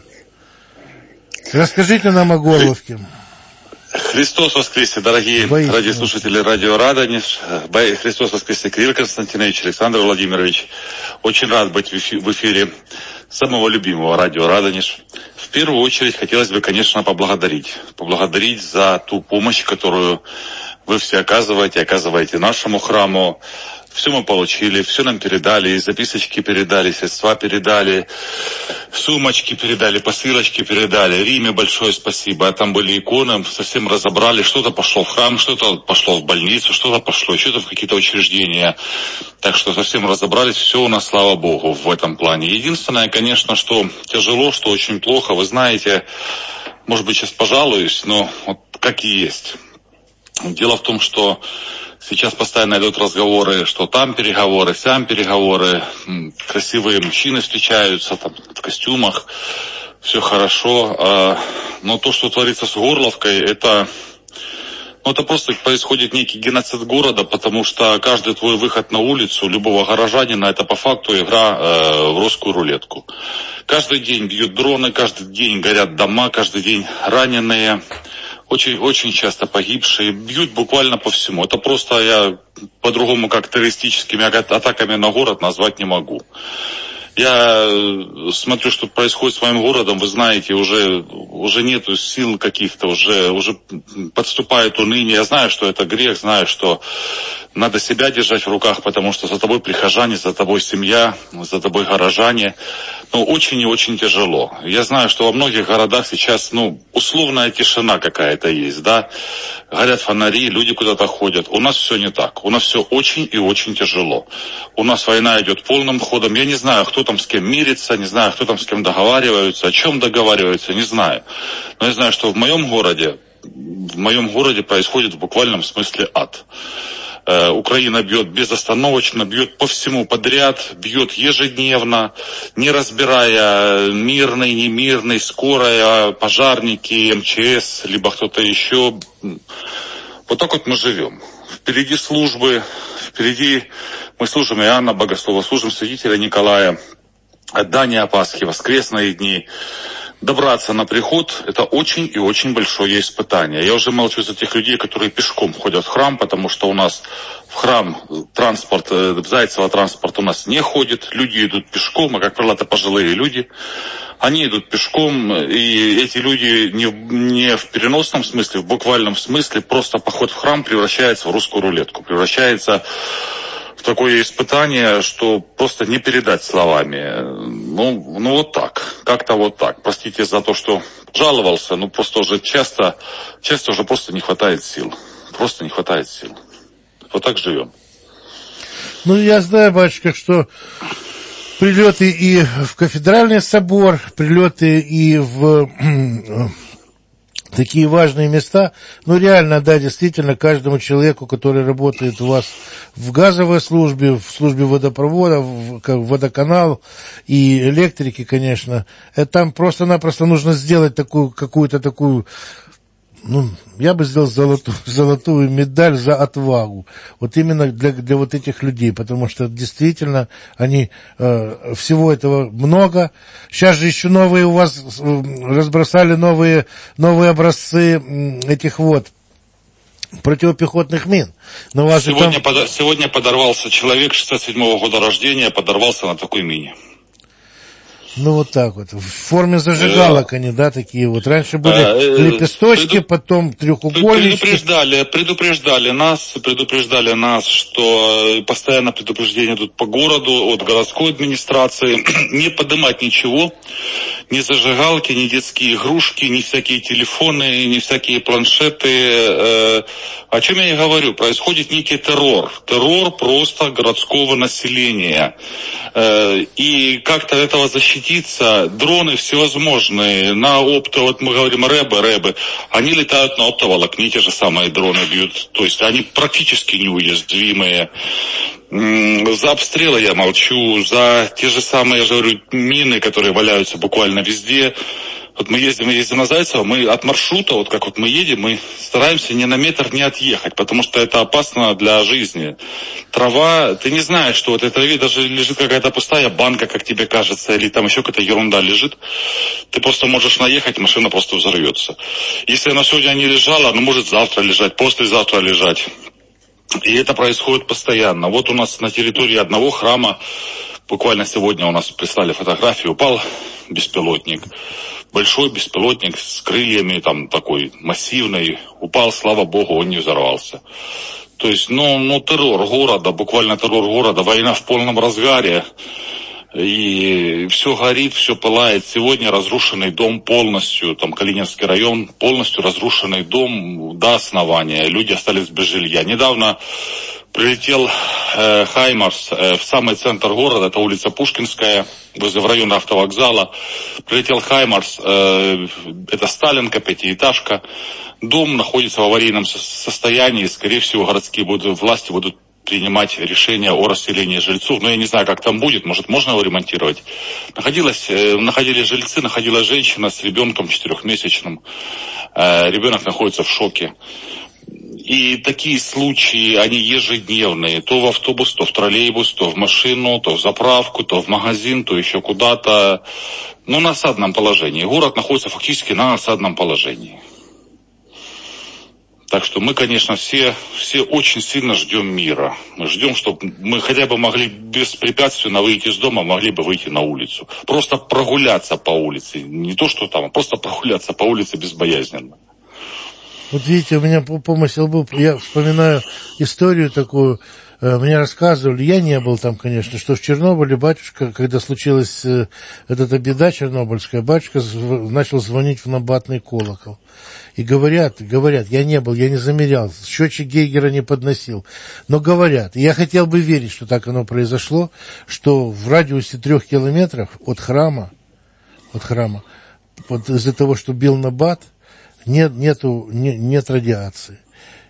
Расскажите нам о Горловке. Христос воскресе, дорогие Воистину. радиослушатели радио Радонеж. Христос воскресе, Кирилл Константинович, Александр Владимирович. Очень рад быть в эфире самого любимого радио Радонеж. В первую очередь хотелось бы, конечно, поблагодарить. Поблагодарить за ту помощь, которую вы все оказываете, оказываете нашему храму. Все мы получили, все нам передали, и записочки передали, средства передали, сумочки передали, посылочки передали. Риме большое спасибо. Там были иконы, совсем разобрали. Что-то пошло в храм, что-то пошло в больницу, что-то пошло еще-то в какие-то учреждения. Так что совсем разобрались. Все у нас, слава Богу, в этом плане. Единственное, конечно, что тяжело, что очень плохо. Вы знаете, может быть, сейчас пожалуюсь, но вот как и есть. Дело в том, что сейчас постоянно идут разговоры, что там переговоры, сям переговоры, красивые мужчины встречаются там в костюмах, все хорошо, но то, что творится с Горловкой, это, ну, это просто происходит некий геноцид города, потому что каждый твой выход на улицу любого горожанина, это по факту игра э, в русскую рулетку. Каждый день бьют дроны, каждый день горят дома, каждый день раненые. Очень, очень часто погибшие, бьют буквально по всему. Это просто я по-другому как террористическими атаками на город назвать не могу. Я смотрю, что происходит с моим городом, вы знаете, уже, уже нету сил каких-то, уже, уже подступает уныние. Я знаю, что это грех, знаю, что надо себя держать в руках, потому что за тобой прихожане, за тобой семья, за тобой горожане. Ну, очень и очень тяжело. Я знаю, что во многих городах сейчас, ну, условная тишина какая-то есть, да. Горят фонари, люди куда-то ходят. У нас все не так. У нас все очень и очень тяжело. У нас война идет полным ходом. Я не знаю, кто там с кем мирится, не знаю, кто там с кем договариваются, о чем договариваются, не знаю. Но я знаю, что в моем городе, в моем городе происходит в буквальном смысле ад. Э, Украина бьет безостановочно, бьет по всему подряд, бьет ежедневно, не разбирая мирный, немирный, скорая, пожарники, эм че эс, либо кто-то еще. Вот так вот мы живем. Впереди службы, впереди мы служим Иоанна Богослова, служим святителя Николая, отдание Пасхи, воскресные дни. Добраться на приход – это очень и очень большое испытание. Я уже молчу за тех людей, которые пешком ходят в храм, потому что у нас в храм транспорт, Зайцево транспорт у нас не ходит, люди идут пешком, а, как правило, это пожилые люди. Они идут пешком, и эти люди не, не в переносном смысле, в буквальном смысле, просто поход в храм превращается в русскую рулетку, превращается в такое испытание, что просто не передать словами. Ну, ну вот так, как-то вот так. Простите за то, что жаловался, но просто уже часто, часто уже просто не хватает сил. Просто не хватает сил. Вот так живем. Ну, я знаю, батюшка, что прилеты и в кафедральный собор, прилеты и в такие важные места, ну, реально, да, действительно, каждому человеку, который работает у вас в газовой службе, в службе водопровода, в, как, водоканал и электрики, конечно, это там просто-напросто нужно сделать такую, какую-то такую, ну, я бы сделал золотую, золотую медаль за отвагу. Вот именно для, для вот этих людей, потому что действительно они, э, всего этого много. Сейчас же еще новые у вас э, разбросали новые, новые образцы э, этих вот противопехотных мин. Но вас сегодня, там... под, сегодня подорвался человек шестьдесят седьмого года рождения, подорвался на такой мине. Ну, вот так вот. В форме зажигалок они, да, такие вот. Раньше были а, лепесточки, преду... потом треугольнички. Предупреждали, предупреждали нас, предупреждали нас, что постоянно предупреждения идут по городу от городской администрации. Не поднимать ничего, ни зажигалки, ни детские игрушки, ни всякие телефоны, ни всякие планшеты. О чем я и говорю, происходит некий террор. Террор просто городского населения. И как-то этого защитить. Дроны всевозможные, на опто, вот мы говорим рэбы, рэбы, они летают на оптоволокне, те же самые дроны бьют, то есть они практически неуязвимые. За обстрелы я молчу, за те же самые, я же говорю, мины, которые валяются буквально везде. Вот мы ездим, ездим на Зайцево, мы от маршрута, вот как вот мы едем, мы стараемся ни на метр не отъехать, потому что это опасно для жизни. Трава, ты не знаешь, что в этой траве даже лежит какая-то пустая банка, как тебе кажется, или там еще какая-то ерунда лежит. Ты просто можешь наехать, машина просто взорвется. Если она сегодня не лежала, она может завтра лежать, послезавтра лежать. И это происходит постоянно. Вот у нас на территории одного храма, буквально сегодня у нас прислали фотографию, упал беспилотник. Большой беспилотник с крыльями, там такой массивный, упал, слава богу, он не взорвался. То есть, ну, ну террор города, буквально террор города, война в полном разгаре. И все горит, все пылает. Сегодня разрушенный дом полностью, там Калининский район, полностью разрушенный дом до основания. Люди остались без жилья. Недавно прилетел э, Хаймарс э, в самый центр города, это улица Пушкинская, возле в районе автовокзала. Прилетел Хаймарс, э, это Сталинка, пятиэтажка. Дом находится в аварийном состоянии, скорее всего, городские будут, власти будут принимать решение о расселении жильцов. Но я не знаю, как там будет, может, можно его ремонтировать. Находилась, э, находились жильцы, находилась женщина с ребенком четырехмесячным. Э, ребенок находится в шоке. И такие случаи, они ежедневные. То в автобус, то в троллейбус, то в машину, то в заправку, то в магазин, то еще куда-то. Ну, на осадном положении. Город находится фактически на осадном положении. Так что мы, конечно, все, все очень сильно ждем мира. Мы ждем, чтобы мы хотя бы могли беспрепятственно выйти из дома, могли бы выйти на улицу. Просто прогуляться по улице. Не то, что там, а просто прогуляться по улице безбоязненно. Вот видите, у меня помысел был, я вспоминаю историю такую, мне рассказывали, я не был там, конечно, что в Чернобыле батюшка, когда случилась э, эта беда чернобыльская, батюшка зв- начал звонить в набатный колокол. И говорят, говорят, я не был, я не замерял, счетчик Гейгера не подносил, но говорят, и я хотел бы верить, что так оно произошло, что в радиусе трех километров от храма, от храма, вот из-за того, что бил набат, нет, нету, не, нет радиации.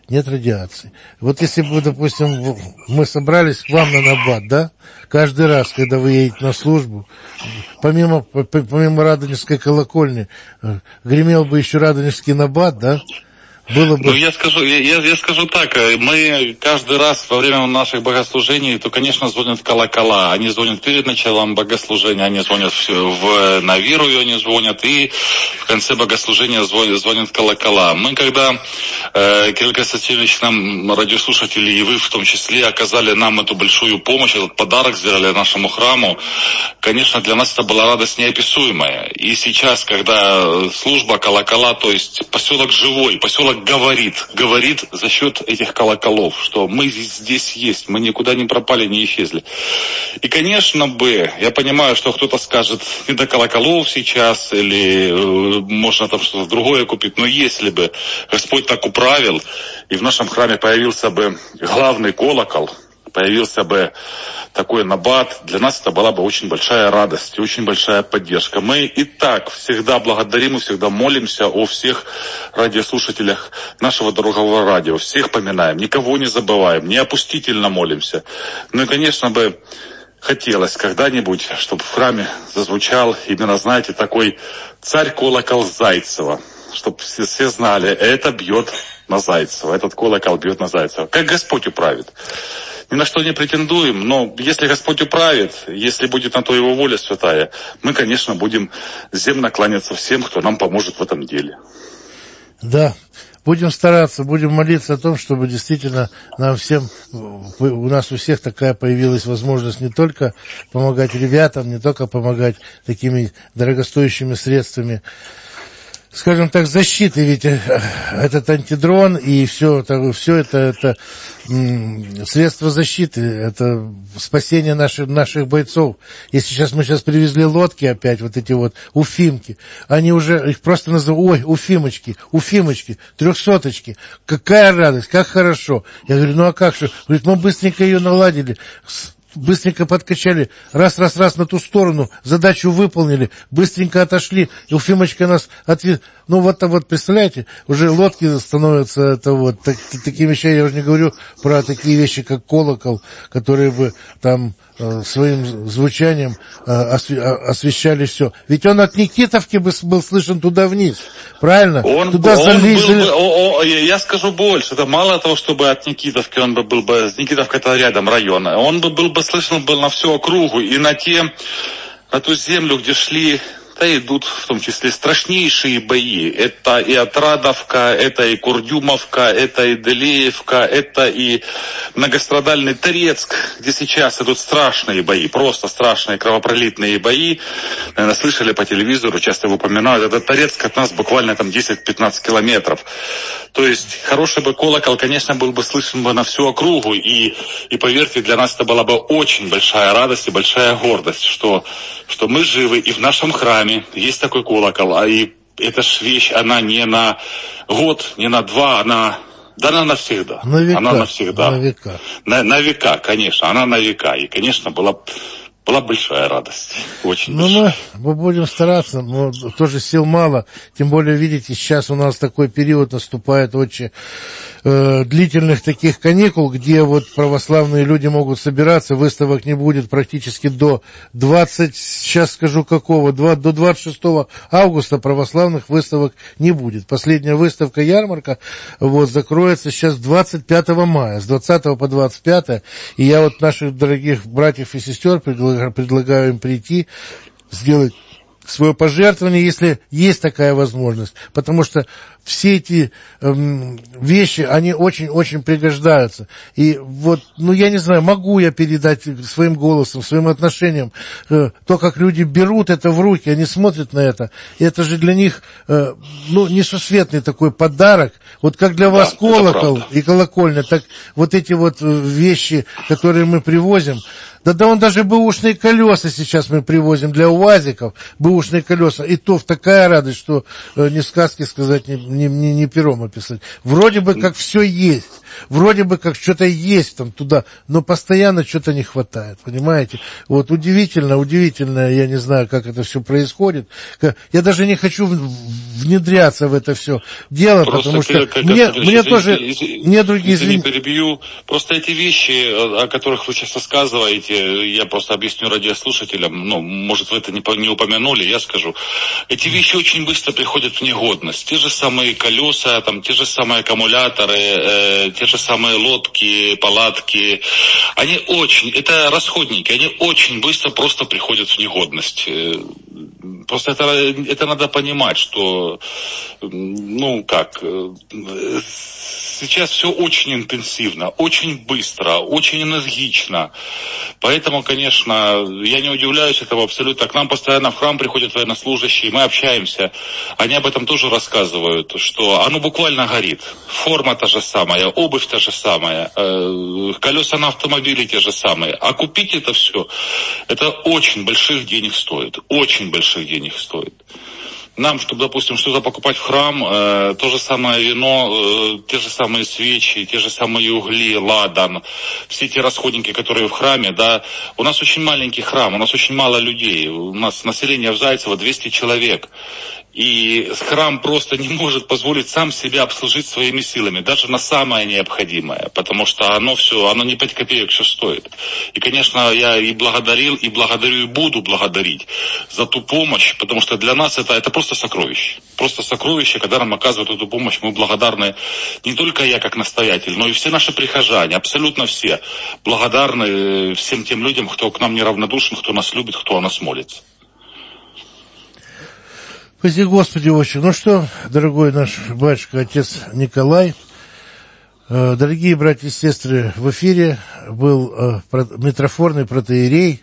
нет радиации. Вот если бы, допустим, мы собрались к вам на набат, да, каждый раз, когда вы едете на службу, помимо, помимо Радонежской колокольни, гремел бы еще Радонежский набат, да, было бы... Ну, я скажу, я, я скажу так, мы каждый раз во время наших богослужений, то, конечно, звонят колокола. Они звонят перед началом богослужения, они звонят в, в, на верую, они звонят, и в конце богослужения звонят, звонят колокола. Мы, когда, э, Кирилл Константинович, нам, радиослушатели, и вы в том числе, оказали нам эту большую помощь, этот подарок сделали нашему храму, конечно, для нас это была радость неописуемая. И сейчас, когда служба, колокола, то есть поселок живой, поселок говорит, говорит за счет этих колоколов, что мы здесь есть, мы никуда не пропали, не исчезли. И, конечно бы, я понимаю, что кто-то скажет, не до колоколов сейчас, или э, можно там что-то другое купить, но если бы Господь так управил, и в нашем храме появился бы главный колокол, появился бы такой набат, для нас это была бы очень большая радость, очень большая поддержка. Мы и так всегда благодарим и всегда молимся о всех радиослушателях нашего дорогого радио. Всех поминаем, никого не забываем, не опустительно молимся. Ну и, конечно бы, хотелось когда-нибудь, чтобы в храме зазвучал именно, знаете, такой царь-колокол Зайцева. Чтобы все, все знали, это бьет на Зайцева, этот колокол бьет на Зайцева. Как Господь управит. Ни на что не претендуем, но если Господь управит, если будет на то Его воля святая, мы, конечно, будем земно кланяться всем, кто нам поможет в этом деле. Да, будем стараться, будем молиться о том, чтобы действительно нам всем, у нас у всех такая появилась возможность не только помогать ребятам, не только помогать такими дорогостоящими средствами, скажем так, защиты, ведь этот антидрон и все, это, все это, это м, средства защиты, это спасение наших, наших бойцов. Если сейчас мы сейчас привезли лодки опять, вот эти вот уфимки, они уже, их просто называют, ой, уфимочки, уфимочки, трехсоточки, какая радость, как хорошо. Я говорю, ну а как же? Говорит, мы быстренько ее наладили, быстренько подкачали, раз-раз-раз на ту сторону, задачу выполнили, быстренько отошли, и Уфимочка нас отвез... Ну, вот там вот, представляете, уже лодки становятся, это вот, так, такие вещи, я уже не говорю про такие вещи, как колокол, которые бы там э, своим звучанием э, осве... освещали все. Ведь он от Никитовки бы был слышен туда вниз, правильно? Он, туда он залезли... был бы, о, о, я скажу больше, это мало того, чтобы от Никитовки он бы был бы, Никитовка это рядом район, он бы был бы слышен был на всю округу и на те, на ту землю, где шли, да, идут в том числе страшнейшие бои. Это и Отрадовка, это и Курдюмовка, это и Делеевка, это и многострадальный Торецк, где сейчас идут страшные бои, просто страшные кровопролитные бои. Наверное, слышали по телевизору, часто его упоминают. Этот Торецк от нас буквально там десять-пятнадцать километров. То есть хороший бы колокол, конечно, был бы слышен бы на всю округу. И, и поверьте, для нас это была бы очень большая радость и большая гордость, что, что мы живы и в нашем храме есть такой колокол, а и эта ж вещь, она не на год, не на два, она, да она навсегда. На века, она навсегда. На века. На, на века, конечно, она на века. И, конечно, была, была большая радость. Очень ну, большая. Мы, мы будем стараться, но тоже сил мало. Тем более, видите, сейчас у нас такой период наступает очень э, длительных таких каникул, где вот православные люди могут собираться, выставок не будет практически до двадцатого, сейчас скажу какого, до двадцать шестого августа православных выставок не будет. Последняя выставка ярмарка вот закроется сейчас двадцать пятого мая, с двадцатого по двадцать пятое, и я вот наших дорогих братьев и сестер предлагаю предлагаю им прийти, сделать свое пожертвование, если есть такая возможность, потому что все эти эм, вещи, они очень-очень пригождаются. И вот, ну, я не знаю, могу я передать своим голосом, своим отношением э, то, как люди берут это в руки, они смотрят на это, и это же для них, э, ну, несусветный такой подарок. Вот как для вас да, колокол и колокольня, так вот эти вот вещи, которые мы привозим, да, да, он даже бэушные колеса сейчас мы привозим для УАЗиков, бэушные колеса, и то в такая радость, что э, ни сказки сказать, ни, ни, ни, ни пером описать. Вроде бы как все есть, вроде бы как что-то есть там туда, но постоянно что-то не хватает, понимаете? Вот удивительно, удивительно, я не знаю, как это все происходит. Я даже не хочу внедряться в это все дело, просто потому что как, мне, как, мне извините, тоже извините, недруги... Извини, перебью. Просто эти вещи, о которых вы сейчас рассказываете, я просто объясню радиослушателям, ну, может, вы это не, не упомянули, я скажу. Эти вещи очень быстро приходят в негодность. Те же самые колеса, там, те же самые аккумуляторы, э, те же самые лодки, палатки, они очень, это расходники, они очень быстро просто приходят в негодность. Просто это, это надо понимать, что, ну, как, сейчас все очень интенсивно, очень быстро, очень энергично. Поэтому, конечно, я не удивляюсь этому абсолютно. К нам постоянно в храм приходят военнослужащие, мы общаемся. Они об этом тоже рассказывают, что оно буквально горит. Форма та же самая, обувь та же самая, колеса на автомобиле те же самые. А купить это все, это очень больших денег стоит, очень больших денег стоит. Нам, чтобы, допустим, что-то покупать в храм, э, то же самое вино, э, те же самые свечи, те же самые угли, ладан, все те расходники, которые в храме, да. У нас очень маленький храм, у нас очень мало людей, у нас население в Зайцево двести человек. И храм просто не может позволить сам себя обслужить своими силами, даже на самое необходимое, потому что оно все, оно не пять копеек все стоит. И, конечно, я и благодарил, и благодарю, и буду благодарить за ту помощь, потому что для нас это, это просто сокровище. Просто сокровище, когда нам оказывают эту помощь, мы благодарны, не только я как настоятель, но и все наши прихожане, абсолютно все, благодарны всем тем людям, кто к нам неравнодушен, кто нас любит, кто о нас молится. Спаси Господи, Отче. Ну что, дорогой наш батюшка, отец Николай, э, дорогие братья и сестры, в эфире был э, митрофорный протоиерей,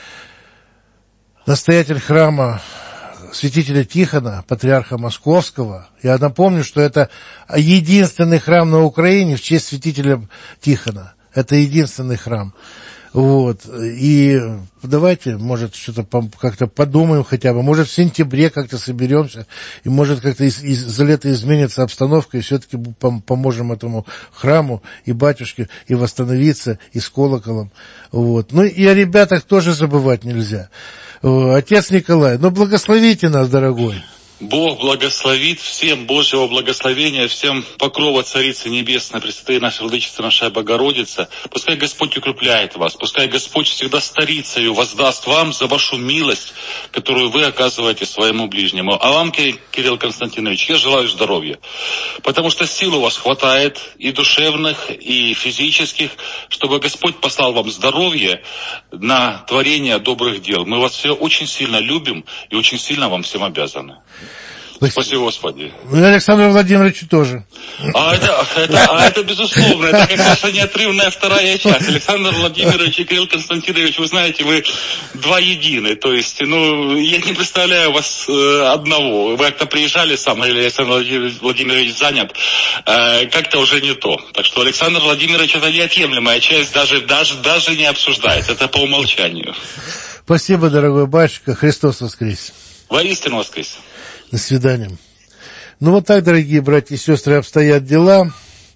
настоятель храма святителя Тихона, патриарха Московского. Я напомню, что это единственный храм на Украине в честь святителя Тихона. Это единственный храм. Вот, и давайте, может, что-то как-то подумаем хотя бы, может, в сентябре как-то соберемся, и может, как-то из, из, за лето изменится обстановка, и все-таки пом- поможем этому храму и батюшке и восстановиться, и с колоколом, вот. Ну, и о ребятах тоже забывать нельзя. Отец Николай, ну, благословите нас, дорогой. Бог благословит, всем Божьего благословения, всем покрова Царицы Небесной, Пресвятая наша Владычица, наша Богородица. Пускай Господь укрепляет вас, пускай Господь всегда старицею воздаст вам за вашу милость, которую вы оказываете своему ближнему. А вам, Кирилл Константинович, я желаю здоровья, потому что сил у вас хватает и душевных, и физических, чтобы Господь послал вам здоровье на творение добрых дел. Мы вас все очень сильно любим и очень сильно вам всем обязаны. Спасибо, Господи. И Александру Владимировичу тоже. А это, это, а это безусловно, это как наша неотрывная вторая часть. Александр Владимирович и Кирилл Константинович, вы знаете, вы два едины. То есть, ну, я не представляю вас э, одного. Вы как-то приезжали сам, или Александр Владимирович занят, э, как-то уже не то. Так что Александр Владимирович это неотъемлемая часть, даже, даже, даже не обсуждается. Это по умолчанию. Спасибо, дорогой батюшка. Христос воскрес. Воистину воскрес. До свидания. Ну, вот так, дорогие братья и сестры, обстоят дела.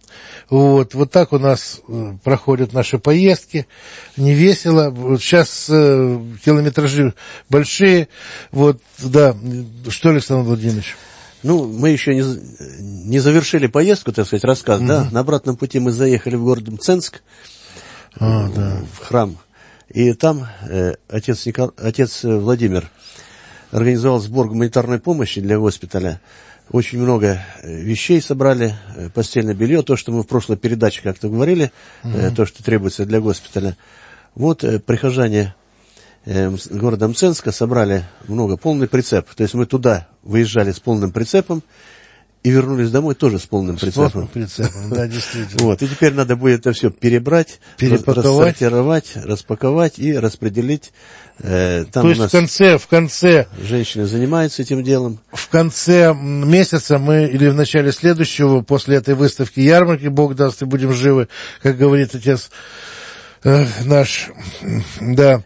Вот, вот так у нас э, проходят наши поездки. Не весело. Вот сейчас э, километражи большие. Вот, да. Что, Александр Владимирович? Ну, мы еще не, не завершили поездку, так сказать, рассказ, mm-hmm. да. На обратном пути мы заехали в город Мценск, а, да. в храм. И там э, отец, Никол... отец Владимир организовал сбор гуманитарной помощи для госпиталя. Очень много вещей собрали, постельное белье, то, что мы в прошлой передаче как-то говорили, mm-hmm. то, что требуется для госпиталя. Вот прихожане города Мценска собрали много, полный прицеп. То есть мы туда выезжали с полным прицепом и вернулись домой тоже с полным прицепом. С полным прицепом, да, действительно. Вот, и теперь надо будет это все перебрать, рассортировать, распаковать и распределить. Э, там То есть в конце, в конце... Женщины занимаются этим делом. В конце месяца мы, или в начале следующего, после этой выставки ярмарки, Бог даст, и будем живы, как говорит отец наш, да,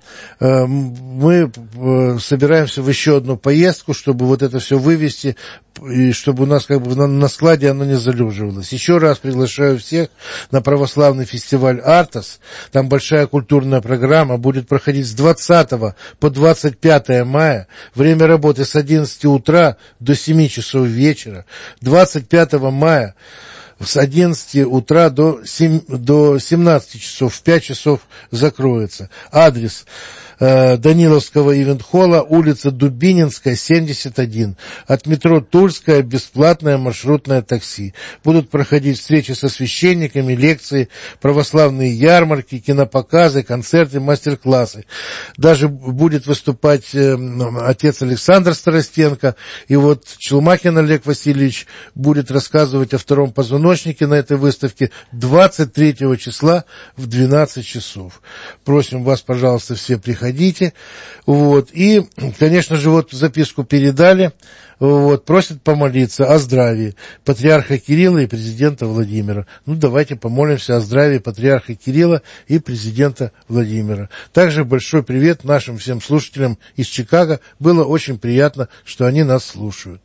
мы собираемся в еще одну поездку, чтобы вот это все вывести, и чтобы у нас как бы на, на складе оно не залеживалось. Еще раз приглашаю всех на православный фестиваль «Артас». Там большая культурная программа будет проходить с двадцатого по двадцать пятое мая. Время работы с одиннадцати утра до семи часов вечера. двадцать пятого мая с одиннадцати утра до, семь, до семнадцати часов, в пять часов закроется. Адрес э, Даниловского ивент-холла, улица Дубининская, семьдесят один. От метро Тульская бесплатное маршрутное такси. Будут проходить встречи со священниками, лекции, православные ярмарки, кинопоказы, концерты, мастер-классы. Даже будет выступать э, отец Александр Старостенко, и вот Челмахин Олег Васильевич будет рассказывать о втором позвоночнике на этой выставке двадцать третьего числа в двенадцать часов. Просим вас, пожалуйста, все приходите. Вот. И, конечно же, вот записку передали. Вот, просят помолиться о здравии патриарха Кирилла и президента Владимира. Ну, давайте помолимся о здравии патриарха Кирилла и президента Владимира. Также большой привет нашим всем слушателям из Чикаго. Было очень приятно, что они нас слушают.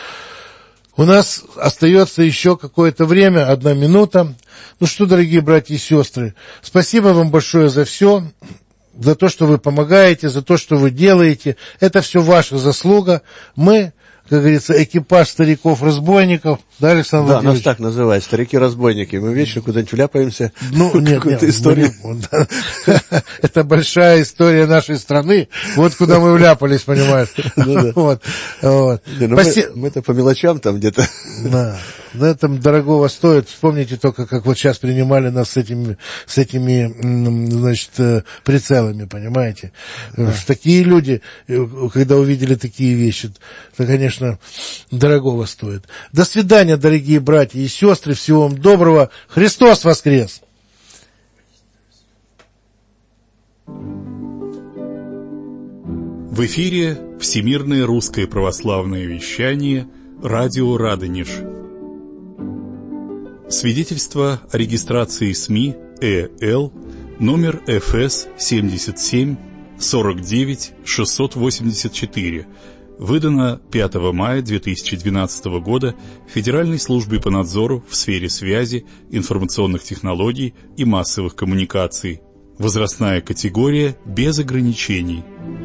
У нас остается еще какое-то время, одна минута. Ну что, дорогие братья и сестры, спасибо вам большое за все, за то, что вы помогаете, за то, что вы делаете. Это все ваша заслуга. Мы, как говорится, экипаж стариков-разбойников. Да, Александр Да, Владимирович? нас так называют, старики-разбойники. Мы вечно куда-нибудь вляпаемся. Ну, нет, нет, историю. Мы, это большая история нашей страны. Вот куда мы вляпались, понимаешь. Вот, вот. Мы-то по мелочам там где-то. Да, да, это дорогого стоит. Вспомните только, как вот сейчас принимали нас с этими, с этими, значит, прицелами, понимаете. Такие люди, когда увидели такие вещи, то, конечно, дорогого стоит. До свидания, дорогие братья и сестры. Всего вам доброго. Христос воскрес! В эфире Всемирное русское православное вещание «Радио Радонеж». Свидетельство о регистрации СМИ ЭЛ номер эф эс семьдесят семь сорок девять шестьсот восемьдесят четыре, выдано пятого мая две тысячи двенадцатого года Федеральной службой по надзору в сфере связи, информационных технологий и массовых коммуникаций. Возрастная категория без ограничений.